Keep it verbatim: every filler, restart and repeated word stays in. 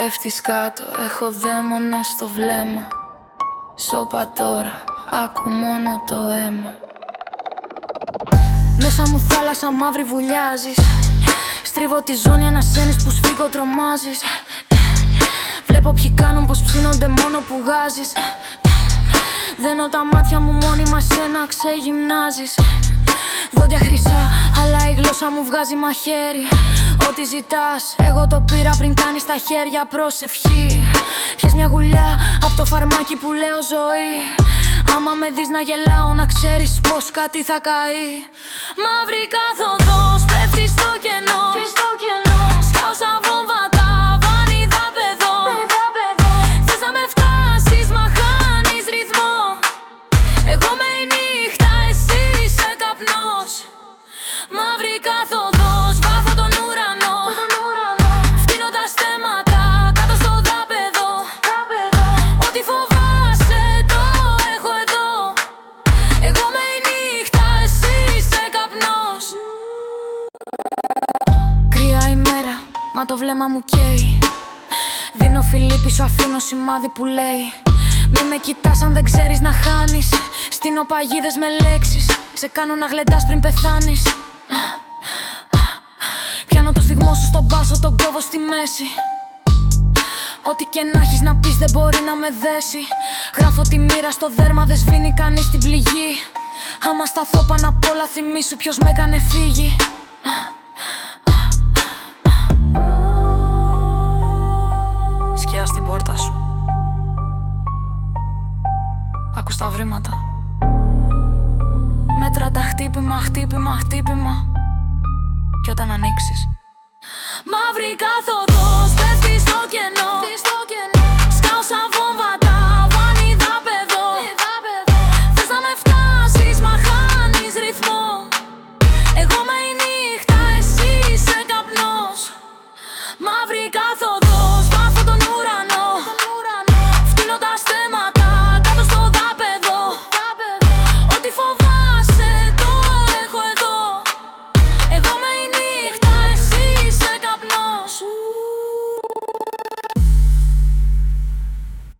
πέφτεις κάτω, έχω δαίμονα στο βλέμμα. Σώπα τώρα, άκου μόνο το αίμα. Μέσα μου θάλασσα μαύρη βουλιάζεις. Στρίβω τη ζώνη ανασένεις που σφίγγω τρομάζεις. Βλέπω ποιοι κάνουν πως ψήνονται μόνο που γάζεις. Δένω τα μάτια μου μόνιμα σένα ξεγυμνάζεις. Δόντια χρυσά, αλλά η γλώσσα μου βγάζει μαχαίρι. Ό,τι ζητάς, εγώ το πήρα πριν κάνεις τα χέρια προσευχή. Πιες μια γουλιά απ' το φαρμάκι που λέω ζωή. Άμα με δεις να γελάω, να ξέρεις πως κάτι θα καεί. Μαύρη καθοδός, πέφτεις στο κενό. Σκάω σαν βόμβα τα βάνιδα παιδό. Θες να με φτάσεις, μα χάνεις ρυθμό. Εγώ με η νύχτα, εσύ είσαι καπνός. Μαύρη καθοδός, βάφω τον ουρανό. Φτύνω τα στέματα κάτω στο δάπεδο. Ό,τι φοβάσαι το έχω εδώ. Εγώ με η νύχτα, εσύ είσαι καπνός. Κρύα ημέρα, μα το βλέμμα μου καίει. Δίνω φιλί πίσω, αφήνω σημάδι που λέει: μη με κοιτάς αν δεν ξέρεις να χάνεις. Στείνω παγίδες με λέξεις. Σε κάνω να γλεντάς πριν πεθάνεις. Πιάνω το σφιγμό σου στον πάσο, τον κόβω στη μέση. Ό,τι και να έχεις να πεις δεν μπορεί να με δέσει. Γράφω τη μοίρα στο δέρμα, δεν σβήνει κανείς την πληγή. Άμα σταθώ πάνω απ' όλα, θυμήσου ποιος με έκανε φύγει. Σκιά στην πόρτα σου. Άκου τα βρήματα. Μέτρα τα χτύπημα, χτύπημα, χτύπημα. Κι όταν ανοίξεις, μαύρη καθοδός, πέφτεις στο κενό.